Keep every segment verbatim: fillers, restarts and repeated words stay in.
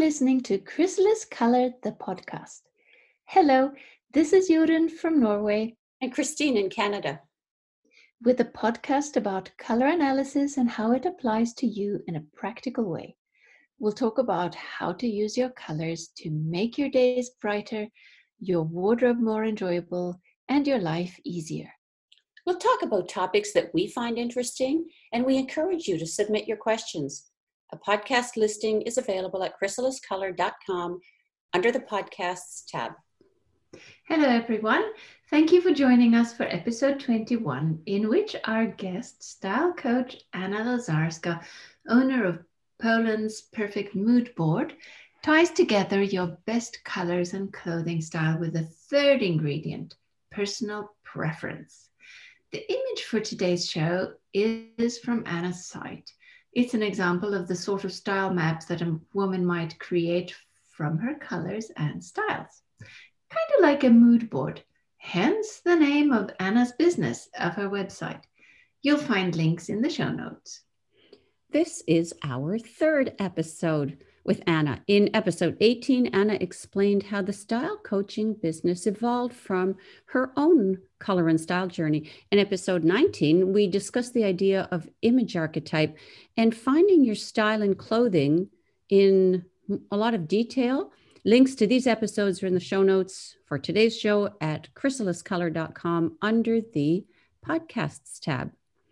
listening to Chrysalis Color, the podcast. Hello, this is Jorunn from Norway. And Christine in Canada. With a podcast about color analysis and how it applies to you in a practical way. We'll talk about how to use your colors to make your days brighter, your wardrobe more enjoyable, and your life easier. We'll talk about topics that we find interesting, and we encourage you to submit your questions. A podcast listing is available at chrysalis color dot com under the Podcasts tab. Hello, everyone. Thank you for joining us for episode twenty-one, in which our guest, style coach Anna Lazarska, owner of Poland's Perfect Mood Board, ties together your best colors and clothing style with a third ingredient, personal preference. The image for today's show is from Anna's site. It's an example of the sort of style maps that a woman might create from her colors and styles. Kind of like a mood board, hence the name of Anna's business of her website. You'll find links in the show notes. This is our third episode with Anna. In episode eighteen, Anna explained how the style coaching business evolved from her own color and style journey. In episode nineteen, we discussed the idea of image archetype and finding your style and clothing in a lot of detail. Links to these episodes are in the show notes for today's show at chrysalis color dot com under the Podcasts tab.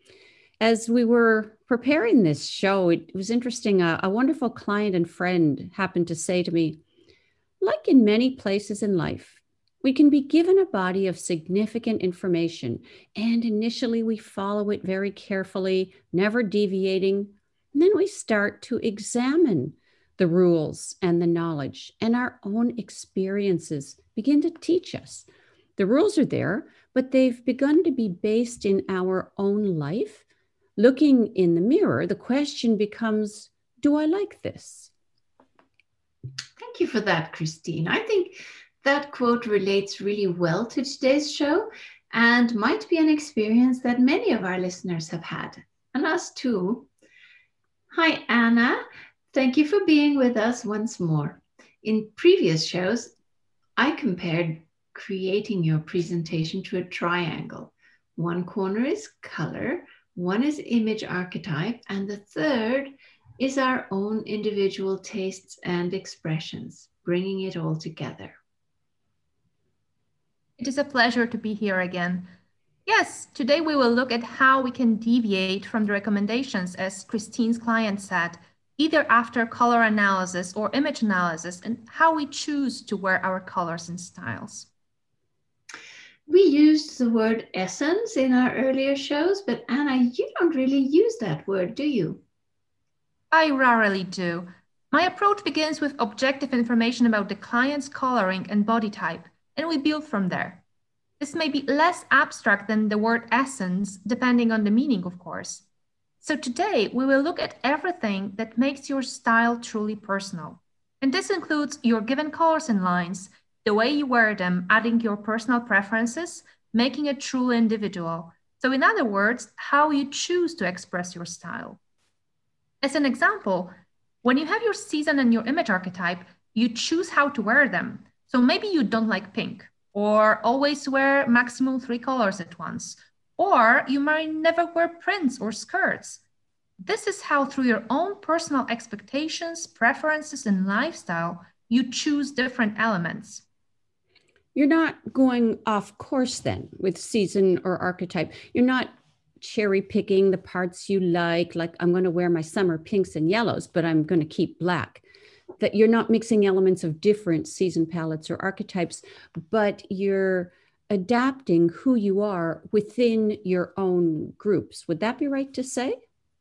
As we were preparing this show, it was interesting. A, a wonderful client and friend happened to say to me, like in many places in life, we can be given a body of significant information, and initially we follow it very carefully, never deviating. And then we start to examine the rules and the knowledge, and our own experiences begin to teach us. The rules are there, but they've begun to be based in our own life. Looking in the mirror, the question becomes, do I like this? Thank you for that, Christine. I think that quote relates really well to today's show and might be an experience that many of our listeners have had, and us too. Hi, Anna. Thank you for being with us once more. In previous shows, I compared creating your presentation to a triangle. One corner is color, one is image archetype, and the third is our own individual tastes and expressions, bringing it all together. It is a pleasure to be here again. Yes, today we will look at how we can deviate from the recommendations, as Christine's client said, either after color analysis or image analysis, and how we choose to wear our colors and styles. We used the word essence in our earlier shows, but Anna, you don't really use that word, do you? I rarely do. My approach begins with objective information about the client's coloring and body type, and we build from there. This may be less abstract than the word essence, depending on the meaning, of course. So today, we will look at everything that makes your style truly personal. And this includes your given colors and lines, the way you wear them, adding your personal preferences, making it truly individual. So in other words, how you choose to express your style. As an example, when you have your season and your image archetype, you choose how to wear them. So maybe you don't like pink, or always wear maximum three colors at once, or you might never wear prints or skirts. This is how, through your own personal expectations, preferences, and lifestyle, you choose different elements. You're not going off course then with season or archetype. You're not cherry picking the parts you like, like I'm going to wear my summer pinks and yellows, but I'm going to keep black. That you're not mixing elements of different season palettes or archetypes, but you're adapting who you are within your own groups. Would that be right to say?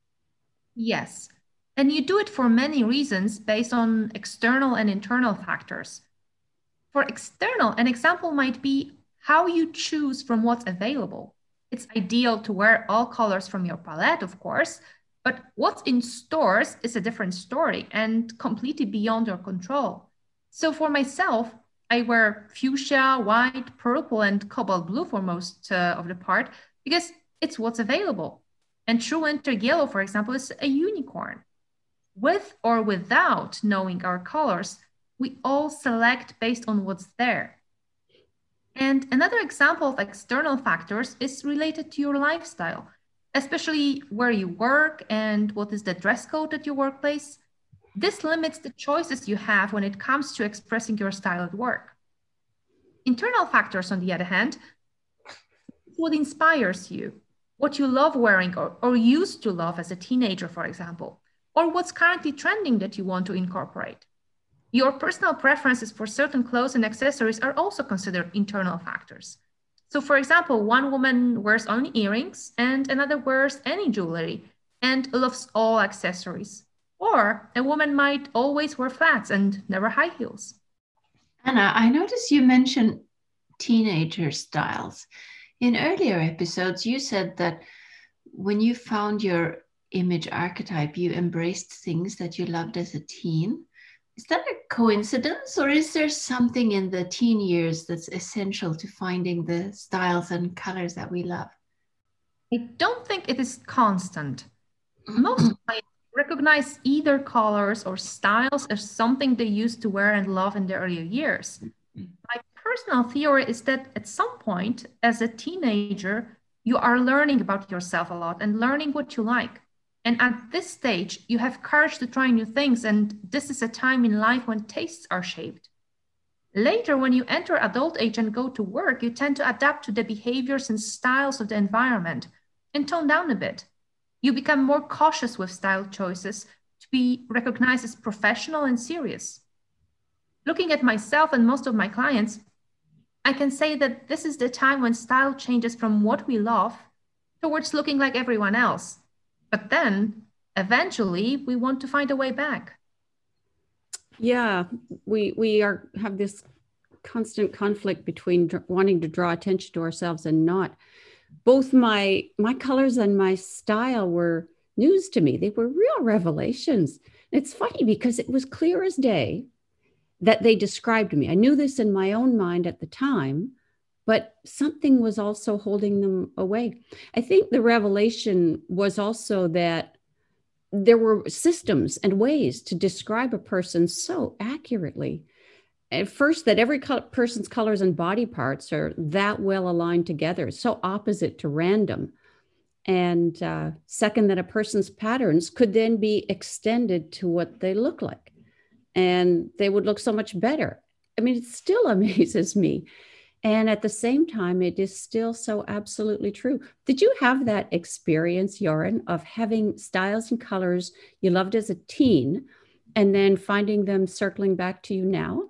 Yes. And you do it for many reasons based on external and internal factors. For external, an example might be how you choose from what's available. It's ideal to wear all colors from your palette, of course, but what's in stores is a different story and completely beyond your control. So for myself, I wear fuchsia, white, purple, and cobalt blue for most uh, of the part because it's what's available. And true winter yellow, for example, is a unicorn. With or without knowing our colors, we all select based on what's there. And another example of external factors is related to your lifestyle, especially where you work and what is the dress code at your workplace. This limits the choices you have when it comes to expressing your style at work. Internal factors, on the other hand, what inspires you, what you love wearing or, or used to love as a teenager, for example, or what's currently trending that you want to incorporate. Your personal preferences for certain clothes and accessories are also considered internal factors. So for example, one woman wears only earrings and another wears any jewelry and loves all accessories. Or a woman might always wear flats and never high heels. Anna, I noticed you mentioned teenager styles. In earlier episodes, you said that when you found your image archetype, you embraced things that you loved as a teen. Is that a coincidence, or is there something in the teen years that's essential to finding the styles and colors that we love? I don't think it is constant. Most clients recognize either colors or styles as something they used to wear and love in their earlier years. My personal theory is that at some point, as a teenager, you are learning about yourself a lot and learning what you like. And at this stage, you have courage to try new things, and this is a time in life when tastes are shaped. Later, when you enter adult age and go to work, you tend to adapt to the behaviors and styles of the environment and tone down a bit. You become more cautious with style choices to be recognized as professional and serious. Looking at myself and most of my clients, I can say that this is the time when style changes from what we love towards looking like everyone else. But then, eventually, we want to find a way back. Yeah, we we are have this constant conflict between dr- wanting to draw attention to ourselves and not. Both my my colors and my style were news to me. They were real revelations. It's funny because it was clear as day that they described me. I knew this in my own mind at the time, but something was also holding them away. I think the revelation was also that there were systems and ways to describe a person so accurately. At first, that every co- person's colors and body parts are that well aligned together, so opposite to random. And uh, second, that a person's patterns could then be extended to what they look like, and they would look so much better. I mean, it still amazes me. And at the same time, it is still so absolutely true. Did you have that experience, Joran, of having styles and colors you loved as a teen and then finding them circling back to you now?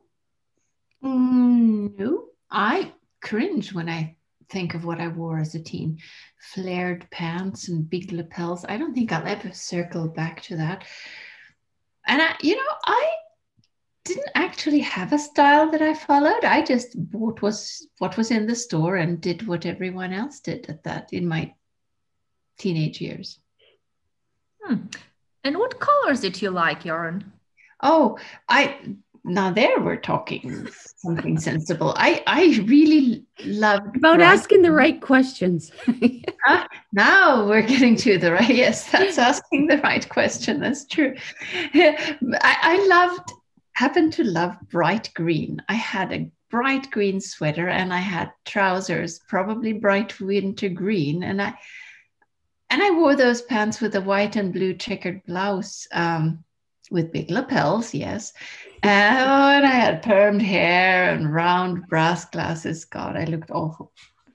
Mm, no, I cringe when I think of what I wore as a teen. Flared pants and big lapels. I don't think I'll ever circle back to that. And I, you know, I didn't actually have a style that I followed. I just bought was what was in the store and did what everyone else did at that in my teenage years. Hmm. And what colors did you like, Joran? Oh, I now there we're talking something sensible. I I really loved about bright, asking the right questions. uh, now we're getting to the right. Yes, that's asking the right question. That's true. I, I loved. happened to love bright green. I had a bright green sweater and I had trousers, probably bright winter green. And I and I wore those pants with a white and blue checkered blouse um, with big lapels, yes. And, oh, and I had permed hair and round brass glasses. God, I looked awful.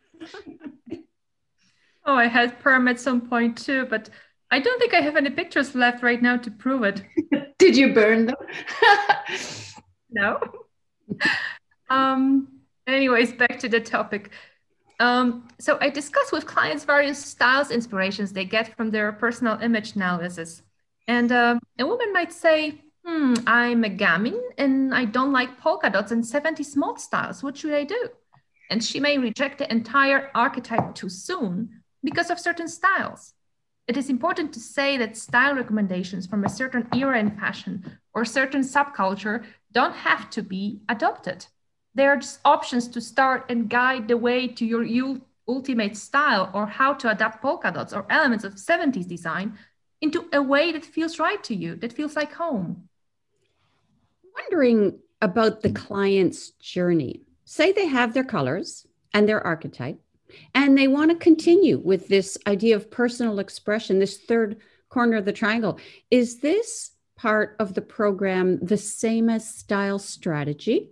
Oh, I had perm at some point too, but I don't think I have any pictures left right now to prove it. Did you burn them? No. um, anyways, back to the topic. Um, so I discuss with clients various styles, inspirations they get from their personal image analysis. And uh, a woman might say, hmm, I'm a gamin and I don't like polka dots and seventies mod styles. What should I do? And she may reject the entire archetype too soon because of certain styles. It is important to say that style recommendations from a certain era in fashion or certain subculture don't have to be adopted. They are just options to start and guide the way to your ultimate style or how to adapt polka dots or elements of seventies design into a way that feels right to you, that feels like home. Wondering about the client's journey. Say they have their colors and their archetype, and they want to continue with this idea of personal expression, this third corner of the triangle. Is this part of the program the same as style strategy?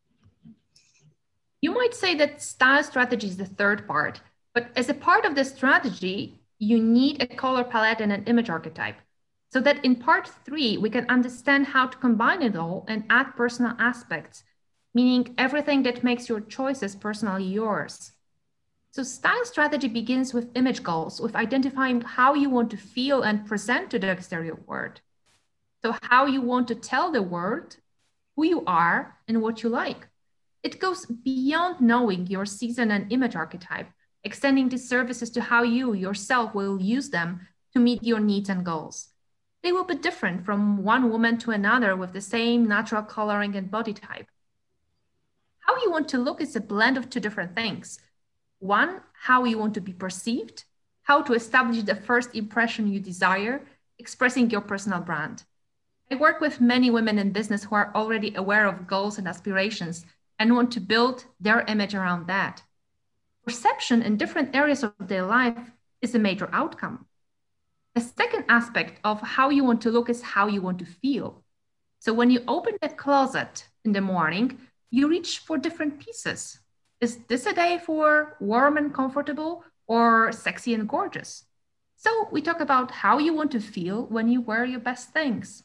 You might say that style strategy is the third part, but as a part of the strategy, you need a color palette and an image archetype, so that in part three, we can understand how to combine it all and add personal aspects, meaning everything that makes your choices personally yours. So style strategy begins with image goals, with identifying how you want to feel and present to the exterior world. So how you want to tell the world who you are and what you like. It goes beyond knowing your season and image archetype, extending these services to how you yourself will use them to meet your needs and goals. They will be different from one woman to another with the same natural coloring and body type. How you want to look is a blend of two different things. One, how you want to be perceived, how to establish the first impression you desire, expressing your personal brand. I work with many women in business who are already aware of goals and aspirations and want to build their image around that. Perception in different areas of their life is a major outcome. The second aspect of how you want to look is how you want to feel. So when you open the closet in the morning, you reach for different pieces. Is this a day for warm and comfortable or sexy and gorgeous? So we talk about how you want to feel when you wear your best things.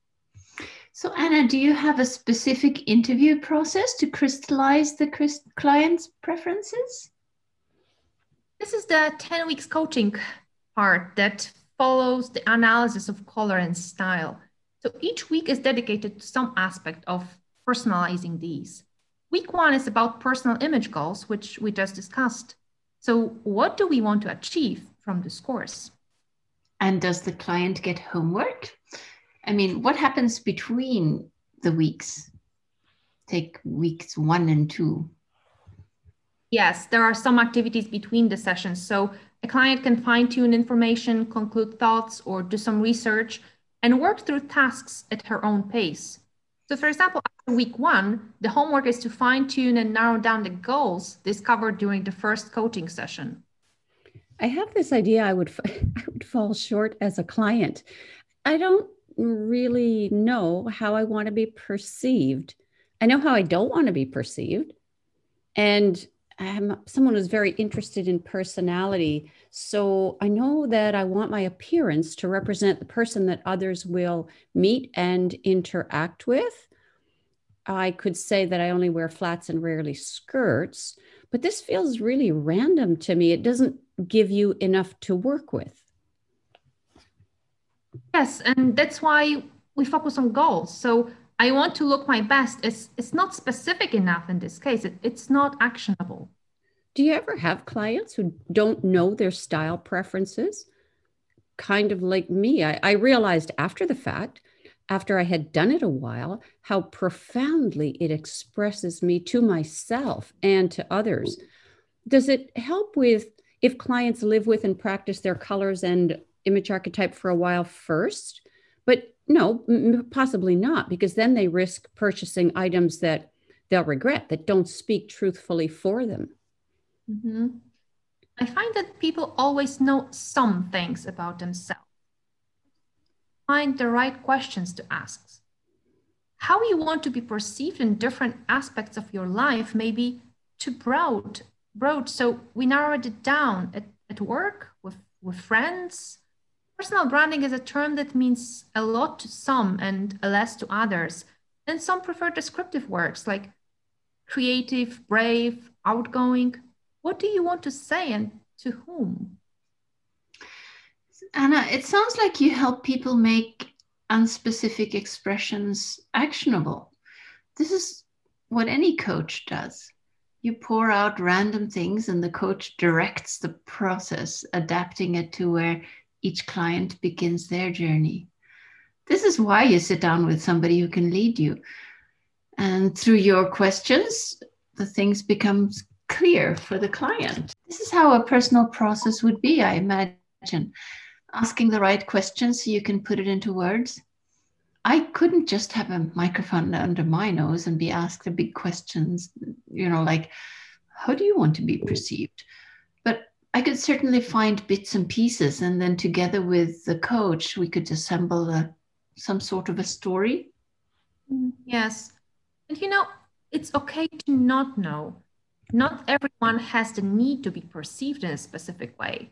So Anna, do you have a specific interview process to crystallize the client's preferences? This is the ten weeks coaching part that follows the analysis of color and style. So each week is dedicated to some aspect of personalizing these. Week one is about personal image goals, which we just discussed. So what do we want to achieve from this course? And does the client get homework? I mean, what happens between the weeks? Take weeks one and two. Yes, there are some activities between the sessions. So a client can fine-tune information, conclude thoughts, or do some research and work through tasks at her own pace. So for example, after week one, the homework is to fine-tune and narrow down the goals discovered during the first coaching session. I have this idea I would, I would fall short as a client. I don't really know how I want to be perceived. I know how I don't want to be perceived. And I'm someone who's very interested in personality. So I know that I want my appearance to represent the person that others will meet and interact with. I could say that I only wear flats and rarely skirts, but this feels really random to me. It doesn't give you enough to work with. Yes, and that's why we focus on goals. So I want to look my best. It's, it's not specific enough in this case. It, it's not actionable. Do you ever have clients who don't know their style preferences? Kind of like me. I, I realized after the fact, after I had done it a while, how profoundly it expresses me to myself and to others. Does it help with if clients live with and practice their colors and image archetype for a while first? But no, possibly not, because then they risk purchasing items that they'll regret, that don't speak truthfully for them. Mm-hmm. I find that people always know some things about themselves. Find the right questions to ask. How you want to be perceived in different aspects of your life may be too broad, broad. So we narrowed it down at, at work, with, with friends. Personal branding is a term that means a lot to some and a less to others. And some prefer descriptive words like creative, brave, outgoing. What do you want to say and to whom? Anna, it sounds like you help people make unspecific expressions actionable. This is what any coach does. You pour out random things and the coach directs the process, adapting it to where each client begins their journey. This is why you sit down with somebody who can lead you. And through your questions, the things become clear for the client. This is how a personal process would be, I imagine. asking the right questions so you can put it into words. I couldn't just have a microphone under my nose and be asked the big questions, you know, like, how do you want to be perceived? But I could certainly find bits and pieces, and then together with the coach, we could assemble a, some sort of a story. Yes. And you know, it's okay to not know. Not everyone has the need to be perceived in a specific way.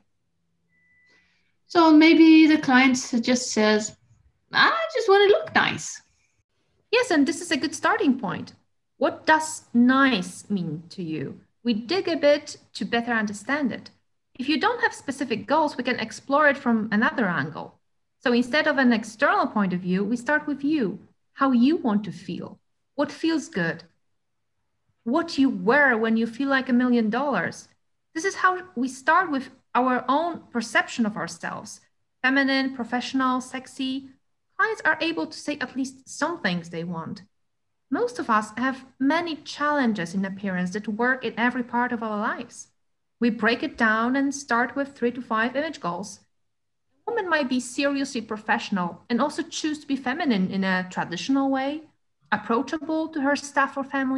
So maybe the client just says, I just want to look nice. Yes, and this is a good starting point. What does nice mean to you? We dig a bit to better understand it. If you don't have specific goals, we can explore it from another angle. So instead of an external point of view, we start with you, how you want to feel, what feels good, what you wear when you feel like a million dollars. This is how we start with our own perception of ourselves. Feminine, professional, sexy. Clients are able to say at least some things they want. Most of us have many challenges in appearance that work in every part of our lives. We break it down and start with three to five image goals. A woman might be seriously professional and also choose to be feminine in a traditional way, approachable to her staff or family,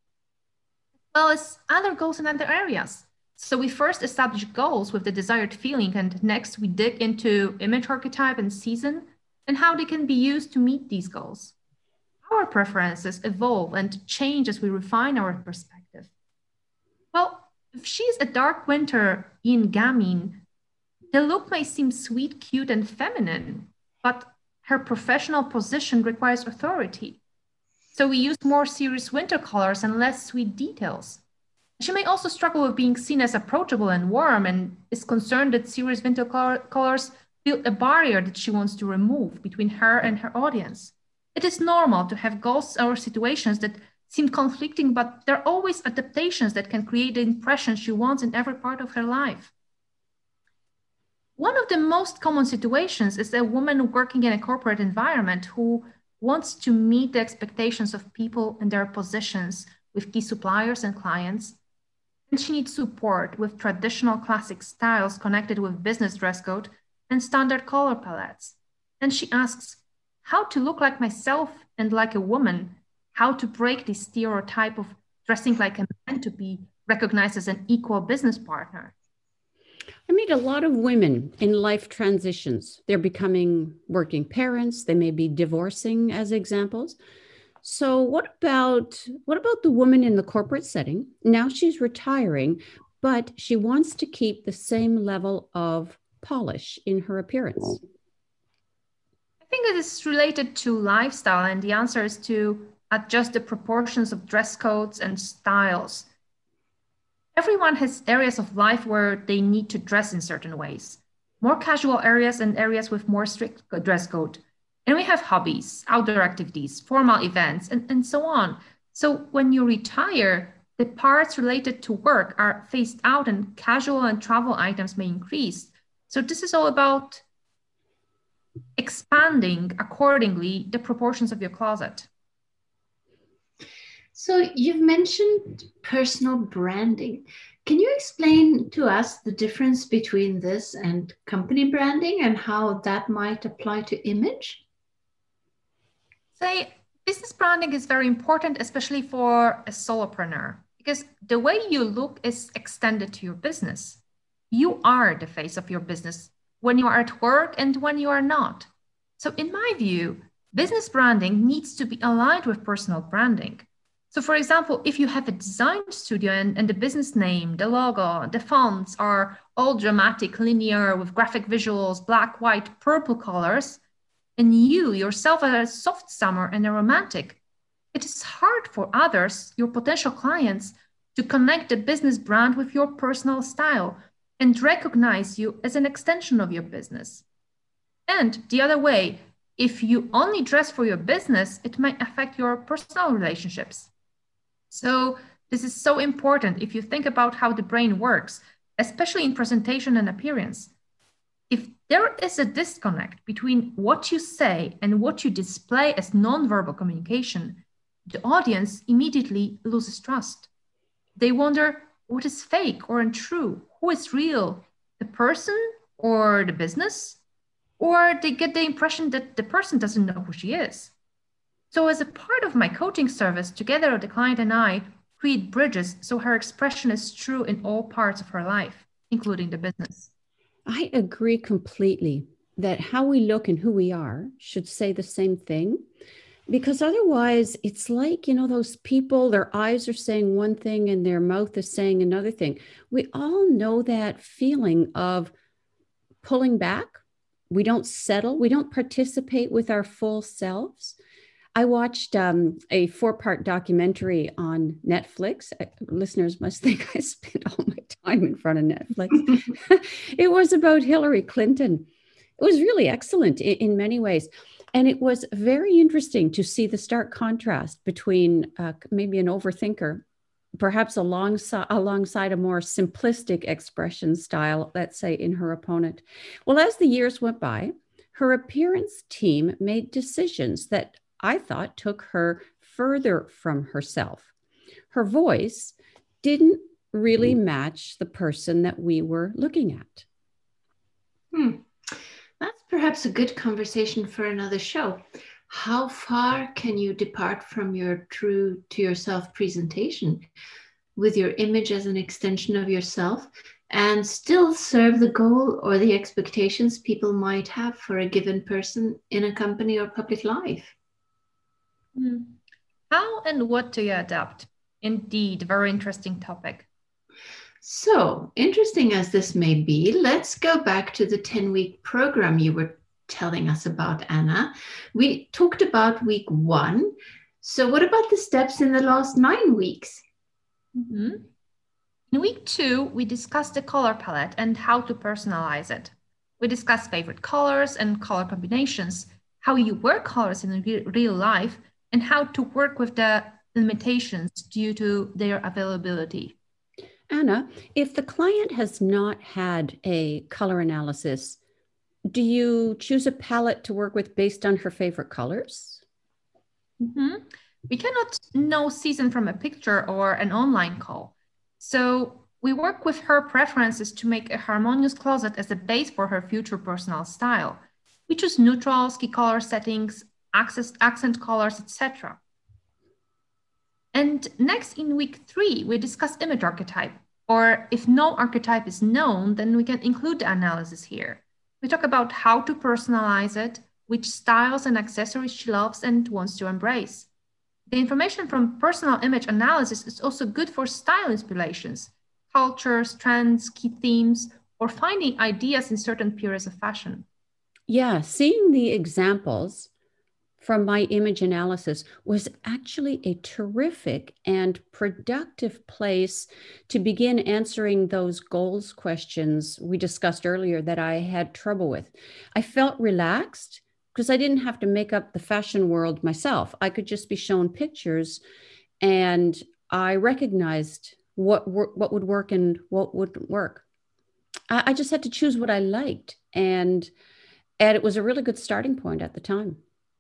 as well as other goals in other areas. So we first establish goals with the desired feeling, and next we dig into image archetype and season and how they can be used to meet these goals. Our preferences evolve and change as we refine our perspective. Well, if she's a dark winter in gamine, the look may seem sweet, cute, and feminine, but her professional position requires authority. So we use more serious winter colors and less sweet details. She may also struggle with being seen as approachable and warm and is concerned that serious winter color colors build a barrier that she wants to remove between her and her audience. It is normal to have goals or situations that seem conflicting, but there are always adaptations that can create the impression she wants in every part of her life. One of the most common situations is a woman working in a corporate environment who wants to meet the expectations of people in their positions with key suppliers and clients. And she needs support with traditional classic styles connected with business dress code and standard color palettes. And she asks, how to look like myself and like a woman, how to break the stereotype of dressing like a man to be recognized as an equal business partner. I meet a lot of women in life transitions. They're becoming working parents. They may be divorcing, as examples. So what about what about the woman in the corporate setting? Now she's retiring, but she wants to keep the same level of polish in her appearance. I think it is related to lifestyle, and the answer is to adjust the proportions of dress codes and styles. Everyone has areas of life where they need to dress in certain ways, more casual areas and areas with more strict dress code. And we have hobbies, outdoor activities, formal events, and, and so on. So when you retire, the parts related to work are phased out and casual and travel items may increase. So this is all about expanding accordingly the proportions of your closet. So you've mentioned personal branding. Can you explain to us the difference between this and company branding and how that might apply to image? Say, business branding is very important, especially for a solopreneur, because the way you look is extended to your business. You are the face of your business when you are at work and when you are not. So in my view, business branding needs to be aligned with personal branding. So for example, if you have a design studio and, and the business name, the logo, the fonts are all dramatic, linear with graphic visuals, black, white, purple colors, and you yourself are a soft summer and a romantic, it is hard for others, your potential clients, to connect the business brand with your personal style and recognize you as an extension of your business. And the other way, if you only dress for your business, it might affect your personal relationships. So this is so important if you think about how the brain works, especially in presentation and appearance. If there is a disconnect between what you say and what you display as nonverbal communication, the audience immediately loses trust. They wonder what is fake or untrue, who is real, the person or the business? or they get the impression that the person doesn't know who she is. So as a part of my coaching service, together the client and I create bridges so her expression is true in all parts of her life, including the business. I agree completely that how we look and who we are should say the same thing, because otherwise it's like, you know, those people, their eyes are saying one thing and their mouth is saying another thing. We all know that feeling of pulling back. We don't settle. We don't participate with our full selves. I watched um, a four-part documentary on Netflix. Uh, listeners must think I spent all my time in front of Netflix. It was about Hillary Clinton. It was really excellent in, in many ways. And it was very interesting to see the stark contrast between uh, maybe an overthinker, perhaps alongside, alongside a more simplistic expression style, let's say, in her opponent. Well, as the years went by, her appearance team made decisions that I thought took her further from herself. Her voice didn't really match the person that we were looking at. Hmm. That's perhaps a good conversation for another show. How far can you depart from your true to yourself presentation with your image as an extension of yourself and still serve the goal or the expectations people might have for a given person in a company or public life? How and what do you adapt? Indeed, very interesting topic. So, interesting as this may be, let's go back to the ten-week program you were telling us about, Anna. We talked about week one. So what about the steps in the last nine weeks? Mm-hmm. In week two, we discussed the color palette and how to personalize it. We discussed favorite colors and color combinations, how you wear colors in re- real life, and how to work with the limitations due to their availability. Anna, if the client has not had a color analysis, do you choose a palette to work with based on her favorite colors? Mm-hmm. We cannot know season from a picture or an online call. So we work with her preferences to make a harmonious closet as a base for her future personal style. We choose neutrals, key color settings, access, accent colors, et cetera. And next in week three, we discuss image archetype, or if no archetype is known, then we can include the analysis here. We talk about how to personalize it, which styles and accessories she loves and wants to embrace. The information from personal image analysis is also good for style inspirations, cultures, trends, key themes, or finding ideas in certain periods of fashion. Yeah, seeing the examples from my image analysis was actually a terrific and productive place to begin answering those goals questions we discussed earlier that I had trouble with. I felt relaxed because I didn't have to make up the fashion world myself. I could just be shown pictures and I recognized what, what would work and what wouldn't work. I, I just had to choose what I liked. And, and it was a really good starting point at the time.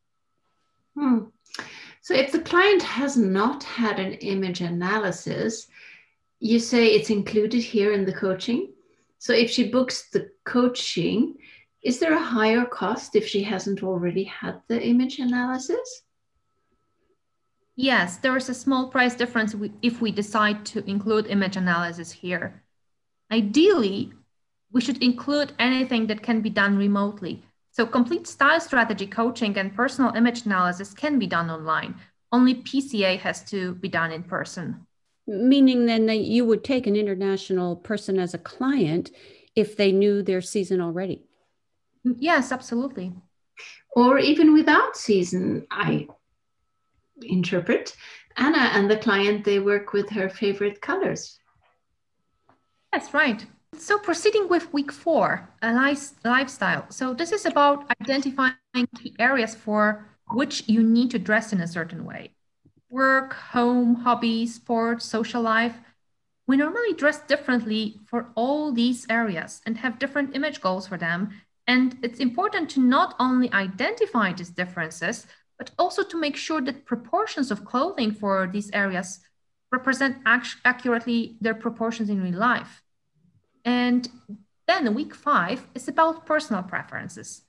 Hmm. So if the client has not had an image analysis, you say it's included here in the coaching. So if she books the coaching, is there a higher cost if she hasn't already had the image analysis? Yes, there is a small price difference if we decide to include image analysis here. Ideally, we should include anything that can be done remotely. So complete style strategy coaching and personal image analysis can be done online. Only P C A has to be done in person. Meaning then that you would take an international person as a client if they knew their season already. Yes, absolutely. Or even without season, I interpret. Anna and the client, they work with her favorite colors. That's right. So proceeding with week four, a life, lifestyle. So this is about identifying key areas for which you need to dress in a certain way. Work, home, hobbies, sports, social life. We normally dress differently for all these areas and have different image goals for them. And it's important to not only identify these differences, but also to make sure that proportions of clothing for these areas represent ac- accurately their proportions in real life. And then week five is about personal preferences.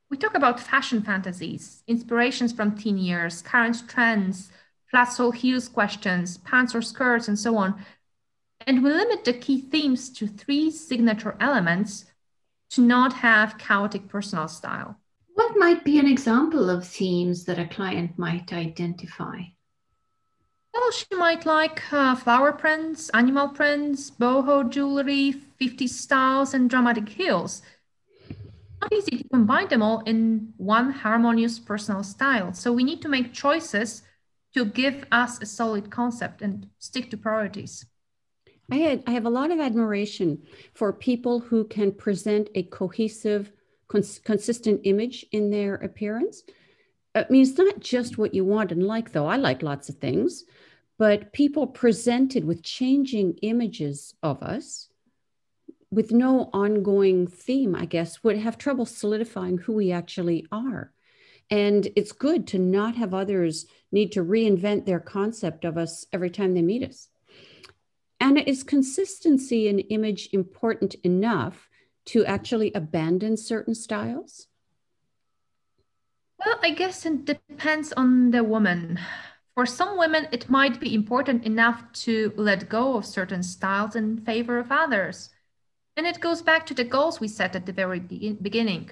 We talk about fashion fantasies, inspirations from teen years, current trends, flat sole heels questions, pants or skirts, and so on. And we limit the key themes to three signature elements to not have chaotic personal style. What might be an example of themes that a client might identify? Well, she might like uh, flower prints, animal prints, boho jewelry, fifties styles, and dramatic heels. Not easy to combine them all in one harmonious personal style. So we need to make choices to give us a solid concept and stick to priorities. I, had, I have a lot of admiration for people who can present a cohesive, cons- consistent image in their appearance. I mean, it's not just what you want and like, though. I like lots of things, but people presented with changing images of us with no ongoing theme, I guess, would have trouble solidifying who we actually are. And it's good to not have others need to reinvent their concept of us every time they meet us. And is consistency in image important enough to actually abandon certain styles? Well, I guess it depends on the woman. For some women, it might be important enough to let go of certain styles in favor of others. And it goes back to the goals we set at the very be- beginning.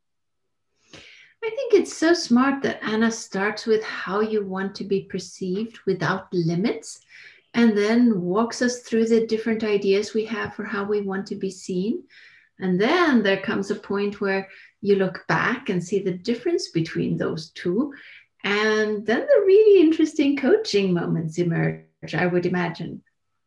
I think it's so smart that Anna starts with how you want to be perceived without limits, and then walks us through the different ideas we have for how we want to be seen. And then there comes a point where you look back and see the difference between those two. And then the really interesting coaching moments emerge, I would imagine.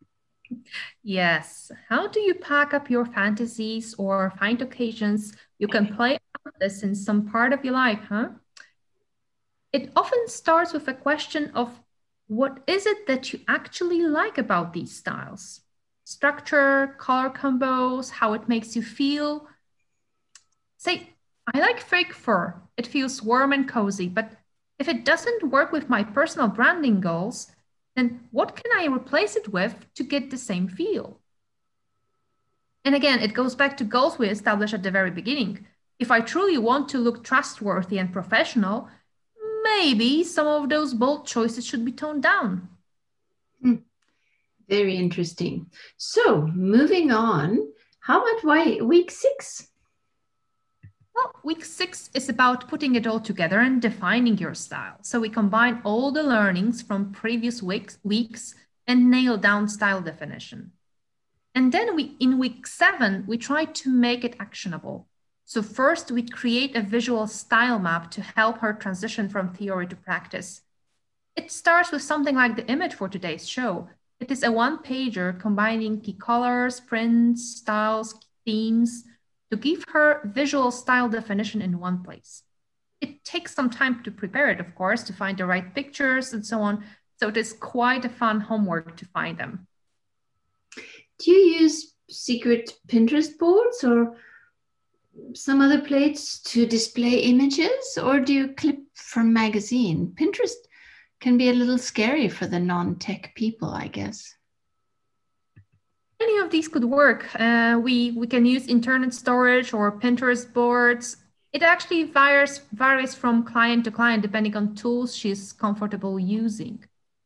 Yes. How do you pack up your fantasies or find occasions you can play out this in some part of your life, huh? It often starts with a question of what is it that you actually like about these styles? Structure, color combos, how it makes you feel. Say, I like fake fur. It feels warm and cozy, but if it doesn't work with my personal branding goals, then what can I replace it with to get the same feel? And again, it goes back to goals we established at the very beginning. If I truly want to look trustworthy and professional, maybe some of those bold choices should be toned down. Hmm. Very interesting. So moving on, how about week six? Well, week six is about putting it all together and defining your style. So we combine all the learnings from previous weeks, weeks and nail down style definition. And then we, in week seven, we try to make it actionable. So first, we create a visual style map to help her transition from theory to practice. It starts with something like the image for today's show. It is a one-pager combining key colors, prints, styles, themes, to give her visual style definition in one place. It takes some time to prepare it, of course, to find the right pictures and so on. So it is quite a fun homework to find them. Do you use secret Pinterest boards or some other places to display images, or do you clip from magazine? Pinterest can be a little scary for the non-tech people, I guess. Any of these could work. Uh, we, we can use internet storage or Pinterest boards. It actually varies, varies from client to client depending on tools she's comfortable using.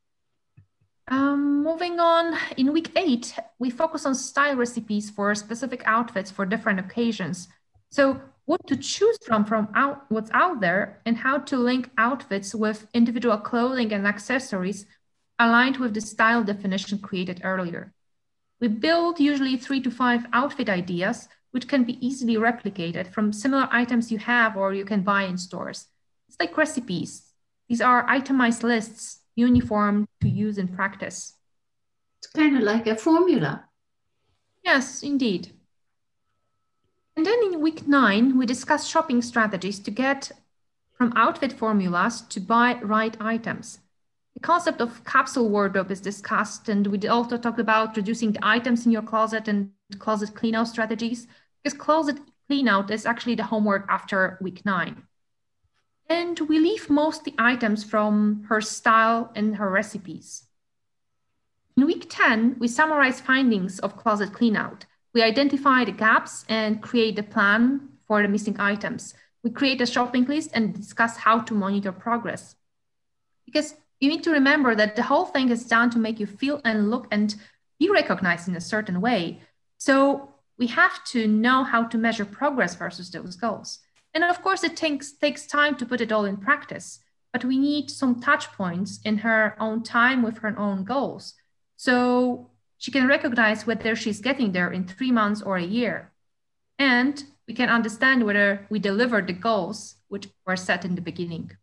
Um, moving on, in week eight, we focus on style recipes for specific outfits for different occasions. So what to choose from from out, what's out there and how to link outfits with individual clothing and accessories aligned with the style definition created earlier. We build usually three to five outfit ideas, which can be easily replicated from similar items you have or you can buy in stores. It's like recipes. These are itemized lists, uniform to use in practice. It's kind of like a formula. Yes, indeed. And then in week nine, we discuss shopping strategies to get from outfit formulas to buy right items. The concept of capsule wardrobe is discussed, and we also talked about reducing the items in your closet and closet clean-out strategies, because closet clean-out is actually the homework after week nine. And we leave most the items from her style and her recipes. In week ten, we summarize findings of closet clean-out. We identify the gaps and create the plan for the missing items. We create a shopping list and discuss how to monitor progress. Because you need to remember that the whole thing is done to make you feel and look and be recognized in a certain way. So we have to know how to measure progress versus those goals. And of course, it takes, takes time to put it all in practice, but we need some touch points in her own time with her own goals. So she can recognize whether she's getting there in three months or a year. And we can understand whether we delivered the goals which were set in the beginning.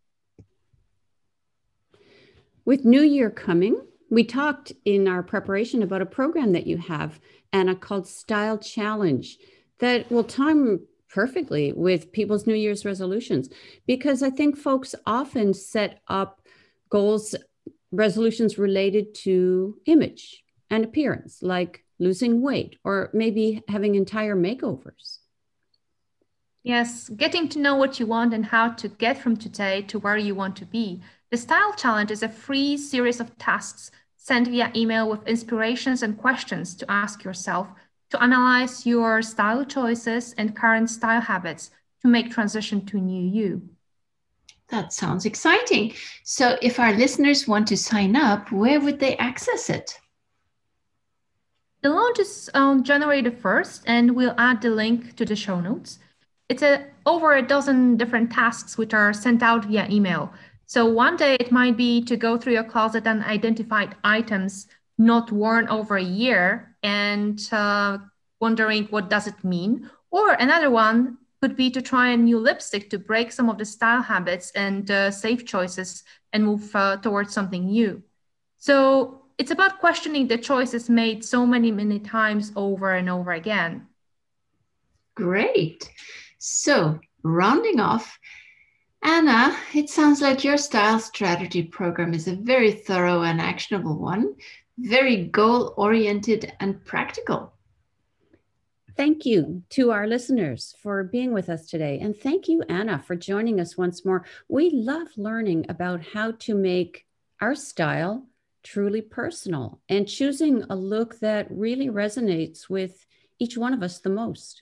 With New Year coming, we talked in our preparation about a program that you have, Anna, called Style Challenge, that will time perfectly with people's New Year's resolutions, because I think folks often set up goals, resolutions related to image and appearance, like losing weight or maybe having entire makeovers. Yes, getting to know what you want and how to get from today to where you want to be. The Style Challenge is a free series of tasks sent via email with inspirations and questions to ask yourself to analyze your style choices and current style habits to make transition to new you. That sounds exciting. So if our listeners want to sign up, where would they access it? The launch is on January the first, and we'll add the link to the show notes. It's a, over a dozen different tasks which are sent out via email. So one day it might be to go through your closet and identify items not worn over a year and uh, wondering what does it mean. Or another one could be to try a new lipstick to break some of the style habits and uh, safe choices and move uh, towards something new. So it's about questioning the choices made so many, many times over and over again. Great. So rounding off, Anna, it sounds like your style strategy program is a very thorough and actionable one, very goal-oriented and practical. Thank you to our listeners for being with us today. And thank you, Anna, for joining us once more. We love learning about how to make our style truly personal and choosing a look that really resonates with each one of us the most.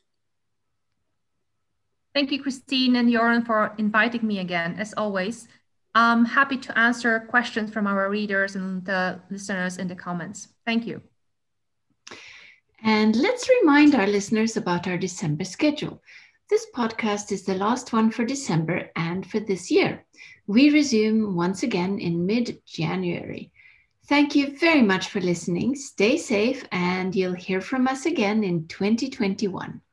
Thank you, Christine and Joran, for inviting me again. As always, I'm happy to answer questions from our readers and the listeners in the comments. Thank you. And let's remind our listeners about our December schedule. This podcast is the last one for December and for this year. We resume once again in mid-January. Thank you very much for listening. Stay safe, and you'll hear from us again in twenty twenty-one.